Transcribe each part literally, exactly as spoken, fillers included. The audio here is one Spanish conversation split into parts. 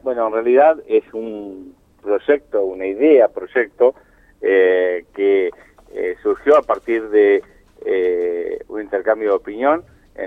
Bueno, en realidad es un proyecto, una idea, proyecto, eh, que eh, surgió a partir de eh, un intercambio de opinión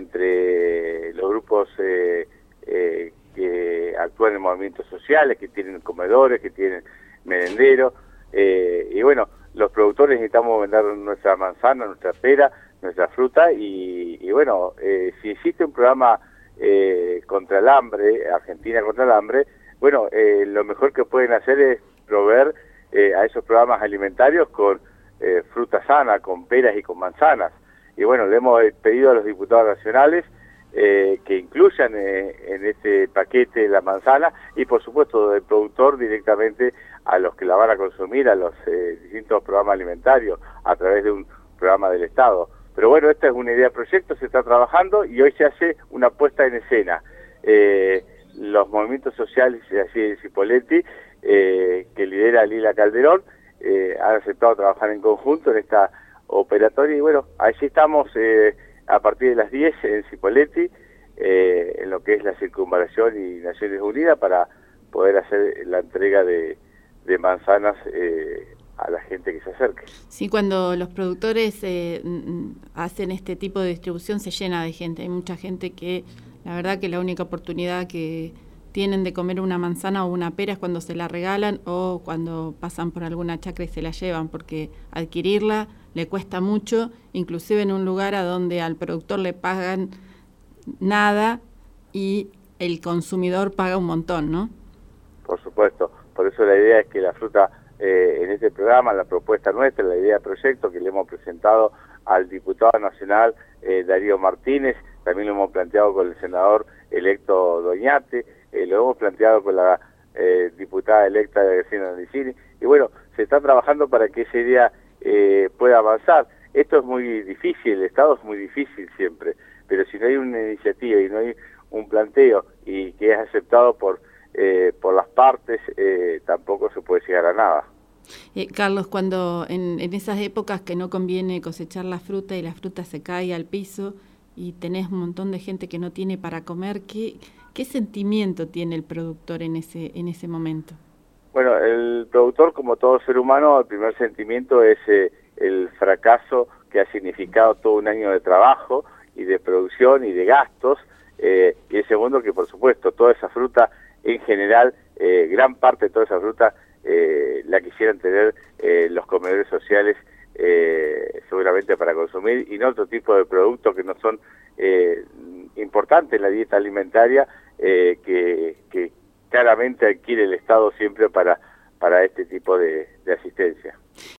entre los grupos eh, eh, que actúan en movimientos sociales, que tienen comedores, que tienen merenderos, eh, y bueno, los productores necesitamos vender nuestra manzana, nuestra pera, nuestra fruta, y, y bueno, eh, si existe un programa eh, contra el hambre, Argentina contra el hambre, bueno, eh, lo mejor que pueden hacer es proveer eh, a esos programas alimentarios con eh, fruta sana, con peras y con manzanas. Y bueno, le hemos pedido a los diputados nacionales eh, que incluyan eh, en este paquete la manzana y por supuesto del productor directamente a los que la van a consumir, a los eh, distintos programas alimentarios a través de un programa del Estado. Pero bueno, esta es una idea de proyecto, se está trabajando y hoy se hace una puesta en escena. Eh, los movimientos sociales así de Cipolletti, eh, que lidera Lila Calderón, eh, han aceptado trabajar en conjunto en esta operatoria y bueno, allí estamos eh, a partir de las diez en Cipolletti, eh, en lo que es la circunvalación y Naciones Unidas para poder hacer la entrega de, de manzanas eh, a la gente que se acerque. Sí, cuando los productores eh, hacen este tipo de distribución se llena de gente, hay mucha gente que la verdad que la única oportunidad que tienen de comer una manzana o una pera es cuando se la regalan o cuando pasan por alguna chacra y se la llevan, porque adquirirla le cuesta mucho, inclusive en un lugar a donde al productor le pagan nada y el consumidor paga un montón, ¿no? Por supuesto, por eso la idea es que la fruta, eh, en este programa, la propuesta nuestra, la idea de proyecto que le hemos presentado al diputado nacional eh, Darío Martínez, también lo hemos planteado con el senador electo Doñate, eh, lo hemos planteado con la eh, diputada electa de Graciela Landicini, y bueno, se está trabajando para que esa idea eh, pueda avanzar. Esto es muy difícil, el Estado es muy difícil siempre, pero si no hay una iniciativa y no hay un planteo y que es aceptado por, eh, por las partes, eh, tampoco se puede llegar a nada. Eh, Carlos, cuando en, en esas épocas que no conviene cosechar la fruta y la fruta se cae al piso y tenés un montón de gente que no tiene para comer, ¿qué, qué sentimiento tiene el productor en ese, en ese momento? Bueno, el productor, como todo ser humano, el primer sentimiento es eh, el fracaso que ha significado todo un año de trabajo y de producción y de gastos, eh, y el segundo que por supuesto toda esa fruta en general, eh, gran parte de toda esa fruta eh, la quisieran tener eh, los comedores sociales eh, seguramente para consumir y no otro tipo de productos que no son eh, importantes en la dieta alimentaria eh, que, que claramente adquiere el Estado siempre para, para este tipo de, de asistencia.